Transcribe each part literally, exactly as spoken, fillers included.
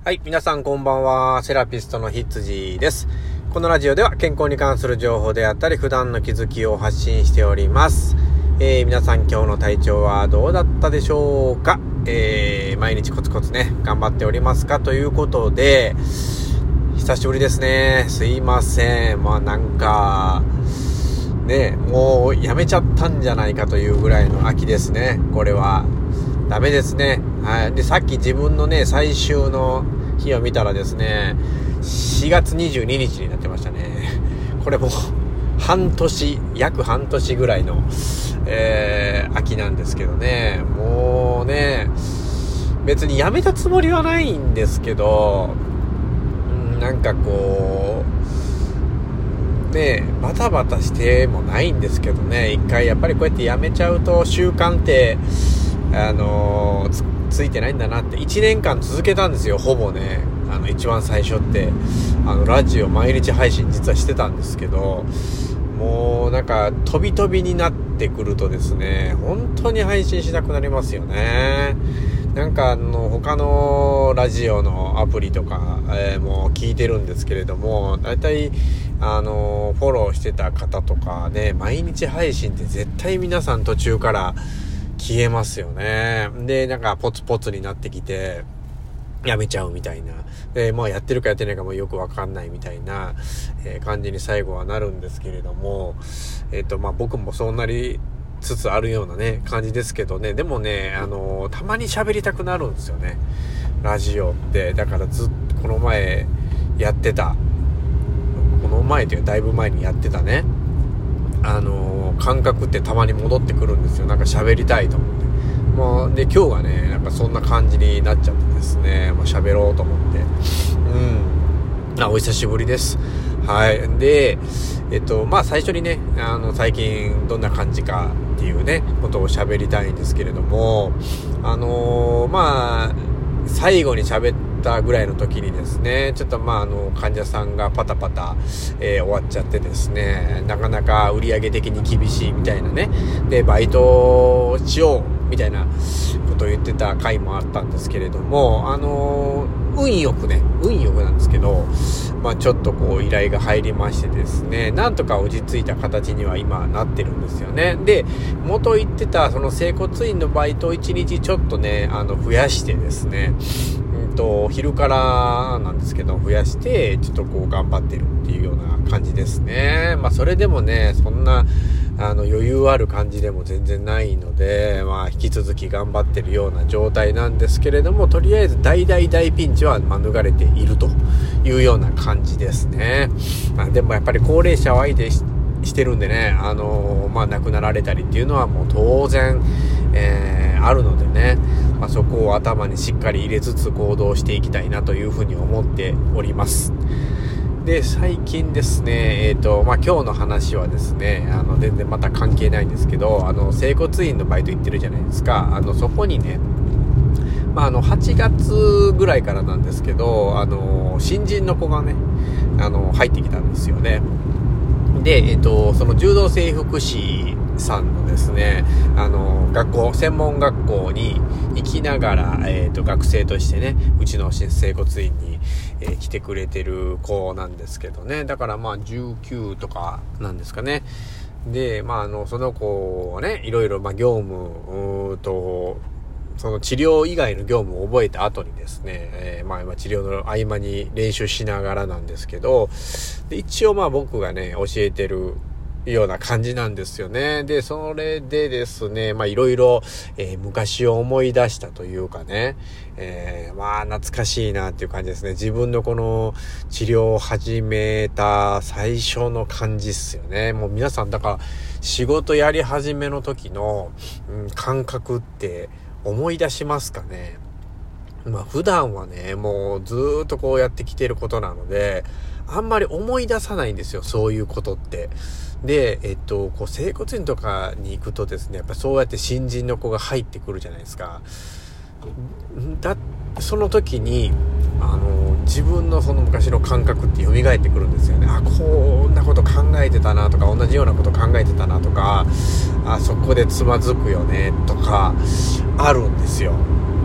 はい、皆さんこんばんは。セラピストのひつじです。このラジオでは健康に関する情報であったり普段の気づきを発信しております。えー、皆さん今日の体調はどうだったでしょうか。えー、毎日コツコツね頑張っておりますかということで、久しぶりですね。すいません。まあなんかねもうやめちゃったんじゃないかというぐらいの秋ですね。これはダメですね。はい。で、さっき自分のね、最終の日を見たらですね、しがつにじゅうににちになってましたね。これもう、半年、約半年ぐらいの、えー、秋なんですけどね。もうね、別にやめたつもりはないんですけど、うん、なんかこう、ね、バタバタしてもないんですけどね、一回やっぱりこうやってやめちゃうと習慣って、あのー、つ, ついてないんだなっていちねんかん続けたんですよ。ほぼね、あの一番最初ってあのラジオ毎日配信実はしてたんですけど、もうなんか飛び飛びになってくるとですね、本当に配信しなくなりますよね。なんかあの他のラジオのアプリとか、えー、もう聞いてるんですけれども、だいたいあのフォローしてた方とかね、毎日配信って絶対皆さん途中から消えますよね。で、なんかポツポツになってきてやめちゃうみたいな。で、まあやってるかやってないかもよくわかんないみたいな、えー、感じに最後はなるんですけれども、えっとまあ僕もそうなりつつあるようなね感じですけどね。でもね、あのー、たまに喋りたくなるんですよね、ラジオって。だからずっとこの前やってたこの前というかだいぶ前にやってたね、あのー、感覚ってたまに戻ってくるんですよ。なんか喋りたいと思って、まあ、で今日がねなんかそんな感じになっちゃってですね、まあ、喋ろうと思ってうんあお久しぶりです。はい。でえっとまあ最初にね、あの最近どんな感じかっていうねことを喋りたいんですけれども、あのー、まあ最後に喋ったぐらいの時にですね、ちょっとまああの患者さんがパタパタ、えー、終わっちゃってですね、なかなか売上的に厳しいみたいなね、でバイトしようみたいなことを言ってた回もあったんですけれども、あのー、運よくね運よくなんですけど、まあちょっとこう依頼が入りましてですね、なんとか落ち着いた形には今なってるんですよね。で元言ってたその整骨院のバイトをいちにちちょっとねあの増やしてですね、うんと昼からなんですけど増やしてちょっとこう頑張ってるっていうような感じですね。まあそれでもねそんなあの余裕ある感じでも全然ないので、まあ引き続き頑張ってるような状態なんですけれども、とりあえず大大大ピンチは免れているというような感じですね。まあ、でもやっぱり高齢者を相手 し, してるんでね、あのー、まあ亡くなられたりっていうのはもう当然、えー、あるのでね、まあ、そこを頭にしっかり入れつつ行動していきたいなというふうに思っております。で最近ですね、えーとまあ、今日の話はですね、あの全然また関係ないんですけど、あの整骨院のバイト行ってるじゃないですか。あのそこにね、まあ、あのはちがつぐらいからなんですけど、あの新人の子がねあの入ってきたんですよね。で、えーと、その柔道整復師さんのですね、あの学校専門学校に行きながら、えーと、学生としてねうちの整骨院に、えー、来てくれてる子なんですけどね。だからまあじゅうきゅうとかなんですかね。でまああのその子はねいろいろまあ業務うとその治療以外の業務を覚えた後にですね、えー、まあ治療の合間に練習しながらなんですけど、で一応まあ僕がね教えてるような感じなんですよね。でそれでですね、まあいろいろ昔を思い出したというかね、えー、まあ懐かしいなっていう感じですね。自分のこの治療を始めた最初の感じっすよね。もう皆さんだから仕事やり始めの時の、うん、感覚って思い出しますかね。まあ普段はねもうずーっとこうやってきてることなのであんまり思い出さないんですよ、そういうことって。でえっとこう整骨院とかに行くとですね、やっぱそうやって新人の子が入ってくるじゃないですか。だその時にあの自分のその昔の感覚って蘇ってくるんですよね。あこんなこと考えてたなとか、同じようなこと考えてたなとか、あそこでつまずくよねとかあるんですよ。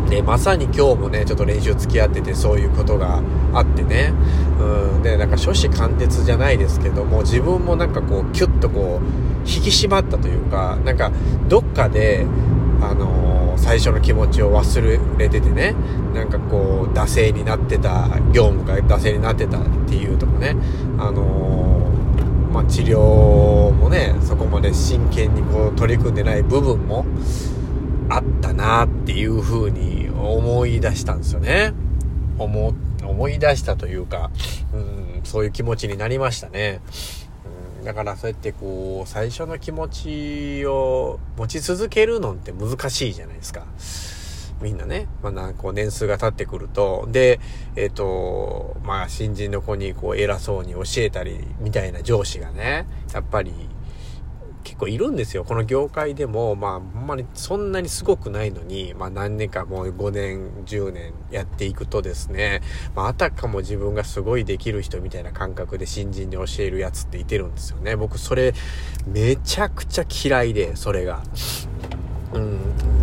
で、まさに今日もね、ちょっと練習付き合っててそういうことがあってね。うん。で、なんか初志貫徹じゃないですけども、自分もなんかこう、キュッとこう、引き締まったというか、なんか、どっかで、あのー、最初の気持ちを忘れててね、なんかこう、惰性になってた、業務が惰性になってたっていうとこね、あのー、まあ、治療もね、そこまで真剣にこう、取り組んでない部分も、あったなっていう風に思い出したんですよね。思、思い出したというか、うん、そういう気持ちになりましたね。うん、だからそうやってこう、最初の気持ちを持ち続けるのって難しいじゃないですか。みんなね、まあ、なんかこう年数が経ってくると、で、えっと、まあ、新人の子にこう偉そうに教えたりみたいな上司がね、やっぱり結構いるんですよ。この業界でも、まあ、ほんまにそんなにすごくないのに、まあ何年かもうごねん、じゅうねんやっていくとですね、まああたかも自分がすごいできる人みたいな感覚で新人に教えるやつっていてるんですよね。僕それめちゃくちゃ嫌いで、それが。うん。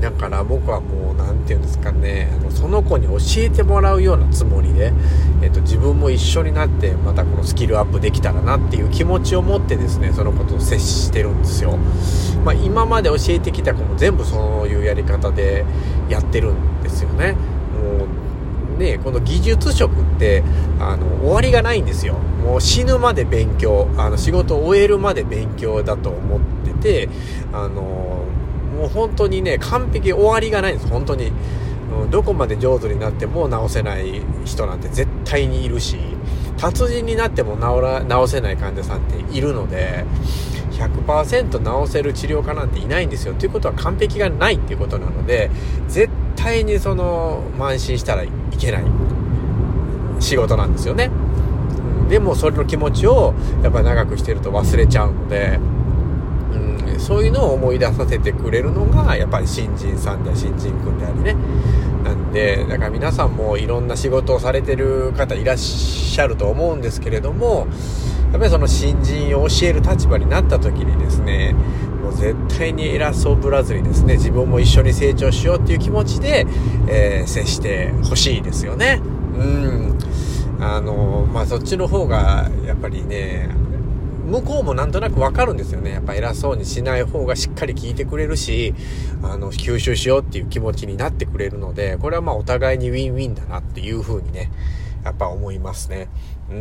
だから僕はもう、なんていうんですかね、あの、その子に教えてもらうようなつもりで、えっと、自分も一緒になって、またこのスキルアップできたらなっていう気持ちを持ってですね、その子と接してるんですよ。まあ、今まで教えてきた子も全部そういうやり方でやってるんですよね。もう、ね、この技術職って、あの、終わりがないんですよ。もう死ぬまで勉強、あの、仕事を終えるまで勉強だと思ってて、あの、もう本当にね、完璧終わりがないんです、本当に。どこまで上手になっても直せない人なんて絶対にいるし、達人になっても治ら、治せない患者さんっているので、ひゃくパーセント 治せる治療家なんていないんですよ。ということは完璧がないっていうことなので、絶対にその、慢心したらいけない仕事なんですよね。でもそれの気持ちをやっぱり長くしてると忘れちゃうので、そういうのを思い出させてくれるのがやっぱり新人さんで新人くんでありね。なんでだから皆さんもいろんな仕事をされてる方いらっしゃると思うんですけれども、やっぱりその新人を教える立場になった時にですね、もう絶対に偉そうぶらずにですね、自分も一緒に成長しようっていう気持ちで、えー、接してほしいですよね。うんあのまあそっちの方がやっぱりね、向こうもなんとなくわかるんですよね。やっぱ偉そうにしない方がしっかり聞いてくれるし、あの、吸収しようっていう気持ちになってくれるので、これはまあお互いにウィンウィンだなっていう風にね、やっぱ思いますね。うん。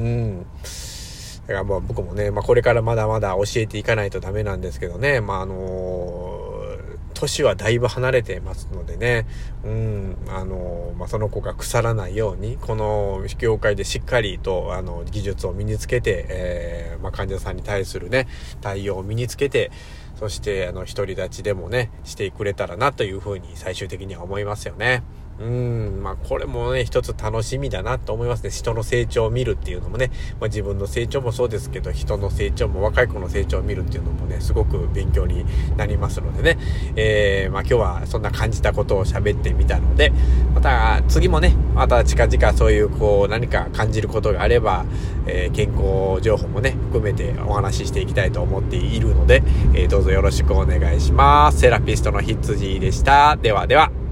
だからまあ僕もね、まあこれからまだまだ教えていかないとダメなんですけどね、まああのー、年はだいぶ離れてますのでね、うん、あの、まあ、その子が腐らないように、この業界でしっかりと、あの、技術を身につけて、えー、まあ、患者さんに対するね、対応を身につけて、そして、あの、独り立ちでもね、してくれたらなというふうに最終的には思いますよね。うーん、まあこれもね一つ楽しみだなと思いますね。人の成長を見るっていうのもね、まあ、自分の成長もそうですけど、人の成長も若い子の成長を見るっていうのもね、すごく勉強になりますのでね、えー、まあ今日はそんな感じたことを喋ってみたので、また次もね、また近々そういうこう何か感じることがあれば、えー、健康情報もね含めてお話ししていきたいと思っているので、えー、どうぞよろしくお願いします。セラピストのひつじでした。ではでは。